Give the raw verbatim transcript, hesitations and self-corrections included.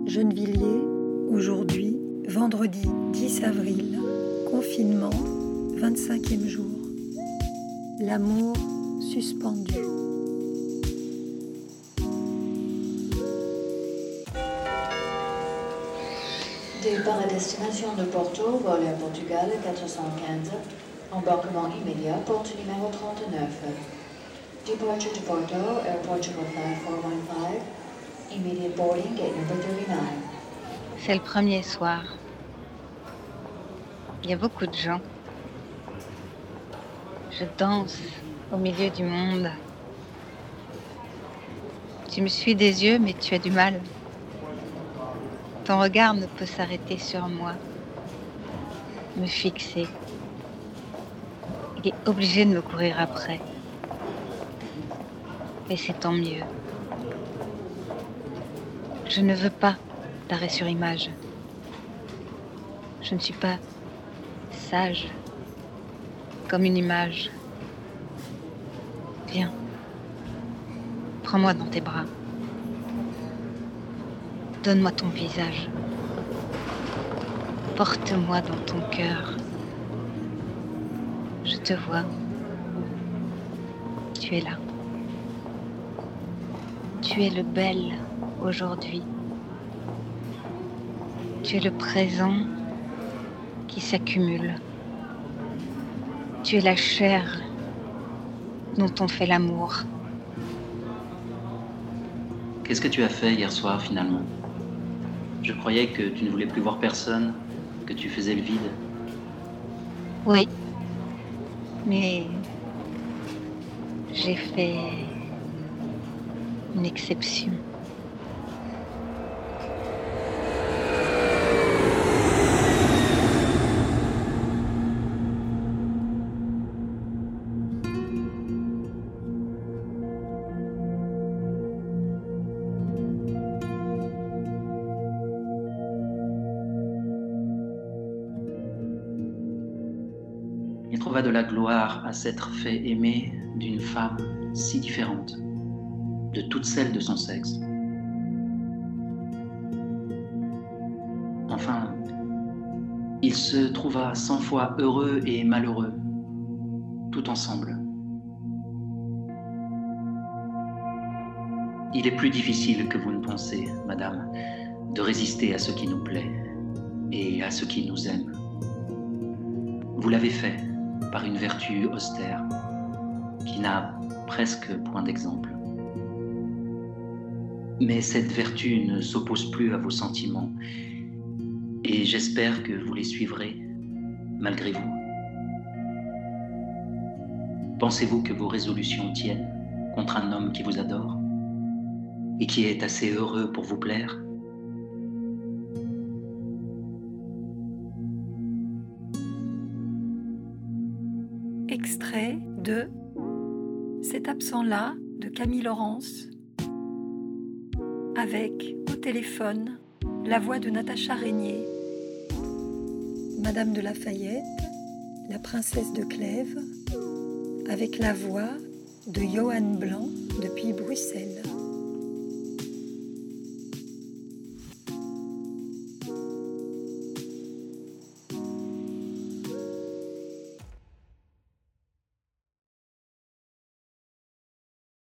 Gennevilliers, aujourd'hui, vendredi dix avril, confinement, vingt-cinquième jour. L'amour suspendu. Départ à destination de Porto, vol Air Portugal quatre cent quinze, embarquement immédiat, porte numéro trente-neuf. Departure to Porto, Air Portugal five four one five, immediate boarding, gate number thirty-nine. C'est le premier soir. Il y a beaucoup de gens. Je danse au milieu du monde. Tu me suis des yeux, mais tu as du mal. Ton regard ne peut s'arrêter sur moi, me fixer. Il est obligé de me courir après. Et c'est tant mieux. Je ne veux pas d'arrêt sur image. Je ne suis pas sage comme une image. Viens, prends-moi dans tes bras. Donne-moi ton visage. Porte-moi dans ton cœur. Je te vois. Tu es là. Tu es le bel aujourd'hui. Tu es le présent qui s'accumule. Tu es la chair dont on fait l'amour. Qu'est-ce que tu as fait hier soir finalement ? Je croyais que tu ne voulais plus voir personne, que tu faisais le vide. Oui, mais j'ai fait une exception. Il trouva de la gloire à s'être fait aimer d'une femme si différente de toutes celles de son sexe. Enfin, il se trouva cent fois heureux et malheureux, tout ensemble. Il est plus difficile que vous ne pensez, madame, de résister à ce qui nous plaît et à ce qui nous aime. Vous l'avez fait par une vertu austère qui n'a presque point d'exemple. Mais cette vertu ne s'oppose plus à vos sentiments et j'espère que vous les suivrez malgré vous. Pensez-vous que vos résolutions tiennent contre un homme qui vous adore et qui est assez heureux pour vous plaire ? Extrait de Cet absent-là de Camille Laurence, avec au téléphone la voix de Natacha Régnier, Madame de Lafayette, la princesse de Clèves, avec la voix de Johan Blanc depuis Bruxelles.